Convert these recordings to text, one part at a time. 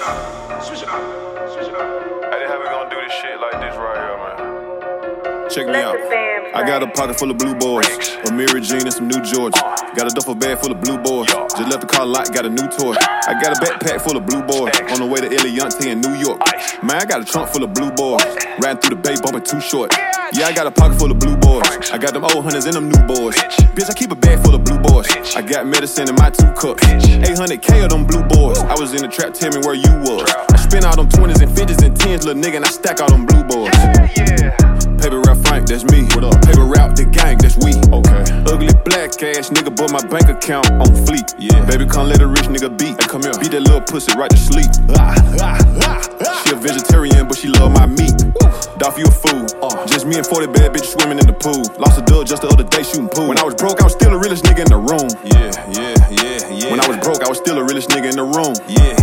it up. Switch it up. Switch it up. Hey, how we gonna do this shit like this right here, man? Check me out. I got a pocket full of blue boys, a Mary Jean and some new George. Got a duffel bag full of blue boys. Just left the car lot, got a new toy. I got a backpack full of blue boys. On the way to Eliante in New York. Man, I got a trunk full of blue boys. Riding through the bay, bumping too short. Yeah, I got a pocket full of blue boys. I got them old hunters and them new boys. Bitch, I keep a bag full of blue boys. I got medicine in my 2 cups. 800K of them blue boys. I was in the trap, tell me where you was. I spent all them 20s and 50s and 10s, little nigga, and I stack all them blue boys. Paper route Frank, that's me. What up? Paper route the gang, that's we. Okay. Ugly black ass nigga, but my bank account on fleek. Yeah. Baby, come let a rich nigga beat. Hey, come here. Beat that little pussy right to sleep. She a vegetarian, but she love my meat. Dolph, you a fool. Just me and 40 bad bitches swimming in the pool. Lost a dub just the other day shooting pool. When I was broke, I was still the realest nigga in the room. Yeah. When I was broke, I was still the realest nigga in the room. Yeah.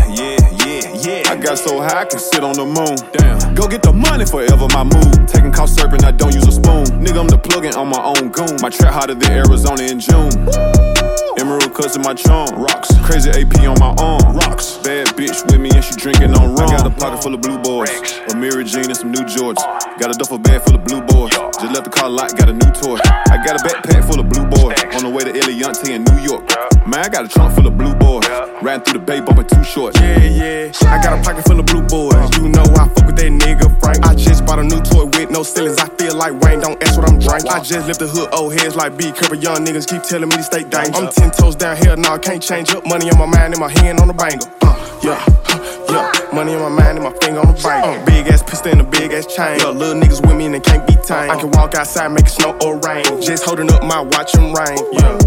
I got so high, I can sit on the moon. Damn. Go get the money, forever my mood. Taking cough serpent, I don't use a spoon. Nigga, I'm the plug-in on my own goon. My trap hotter than Arizona in June. Emerald cuts in my charm. Rocks. Crazy AP on my arm. Rocks. Bad bitch with me and she drinking on rum. I got a pocket full of blue boys, a Mary Jean and some new George. Got a duffel bag full of blue boys. Just left the car lot, got a new toy. I got a backpack full of blue boys. On the way to Eliante in New York. Man, I got a trunk full of blue boys. Riding through the bay, bumping too short. Yeah. I got a pocket full of blue boys. You know I fuck with that nigga Frank. I just bought a new toy with no ceilings. I feel like Wayne, don't ask what I'm drinking. I just left the hood, old heads like B. Careful, young niggas keep telling me to stay dangerous. I'm 10 toes down here, nah, I can't change up. Money on my mind and my hand on the banger. Yeah. Money on my mind and my finger on the banger. Big ass pistol and a big ass chain. Yeah, little niggas with me and they can't be tamed. I can walk outside, make it snow or rain. Just holding up my watch and rain. Yeah.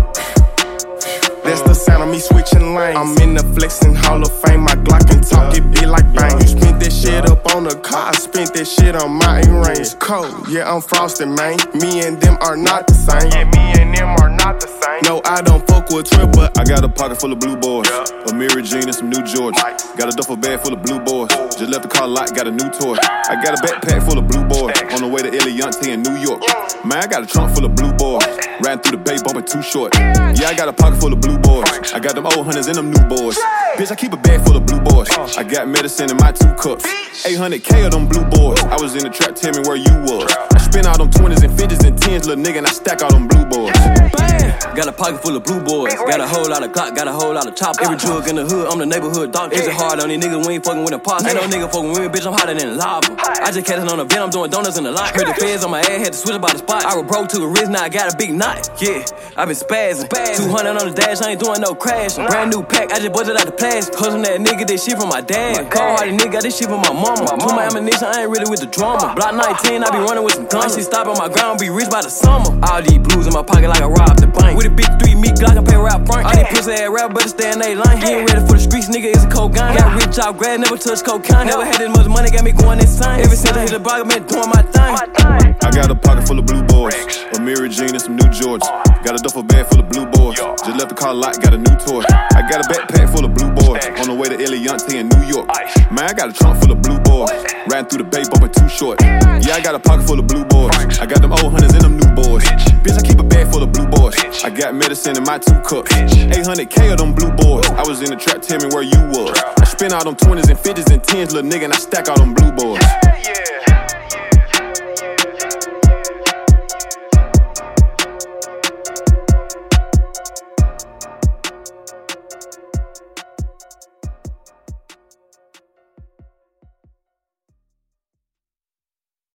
That's the sound of me switching lanes. I'm in the flexing Hall of Fame. My Glock can talk, it be like bang. You spent that shit up on the car, I spent that shit on my earrings. Cold, yeah, I'm frosted, man. Me and them are not the same. Yeah, me and them are not the same. No, I don't fuck with Trip, but I got a pocket full of blue boys, a Mary Jean and some new George. Got a duffel bag full of blue boys. Just left the car lot, got a new toy. I got a backpack full of blue boys. On the way to Eliante in New York. Man, I got a trunk full of blue boys. Riding through the bay, bumping too short. Yeah, I got a pocket full of blue boys. I got them old hunters and them new boys. Bitch, I keep a bag full of blue boys. I got medicine in my 2 cups. 800K of them blue boys. I was in the trap, tell me where you was. I spent all them 20s and 50s and 10s, little nigga, and I stack all them blue boys. Got a pocket full of blue boys. Got a whole lot of Glock, got a whole lot of chop. Every drug in the hood, I'm the neighborhood doctor. Is it hard on these niggas? We ain't fucking with the posse. Ain't no nigga fucking with me, bitch, I'm hotter than lava. I just catching on a vent, I'm doing donuts in the lot. Heard the feds on my ass, had to switch about the spot. I was broke to the wrist, now I got a big knot. Yeah, I been spazzing. 200 on the dash, I ain't doing no crashing. Brand new pack, I just busted out the plastic. Hustling that nigga, this shit from my dad. Cold-hearted nigga, got this shit from my mama. Put my ammunition, I ain't really with the drama. Block 19, I be running with some guns. She stop on my ground, be rich by the summer. All these blues in my pocket like I robbed the bank. With a big 3 meat Glock, I pay rap Frank. All these pussy ass rap, better stay in they line. He ain't ready for the streets, nigga, it's a cold gun. Got rich off grad, never touched cocaine. Never had this much money, got me going insane. Ever since I hit the block, I been doing my thing. I got a pocket full of blue boys, a Mary Jean and some new George. Got a duffel bag full of blue boys. Just left the car lot, got a new toy. I got a backpack full of blue boys. On the way to Eliante in New York. Man, I got a trunk full of blue boys. Riding through the bay, bumping too short. Yeah, I got a pocket full of blue boys. I got them old hunters and them new boys. Bitch, I keep a bag full of blue boys. I got medicine in my 2 cups. 800K of them blue boys. I was in the trap, tell me where you was. I spent all them 20s and 50s and 10s, little nigga, and I stack all them blue boys.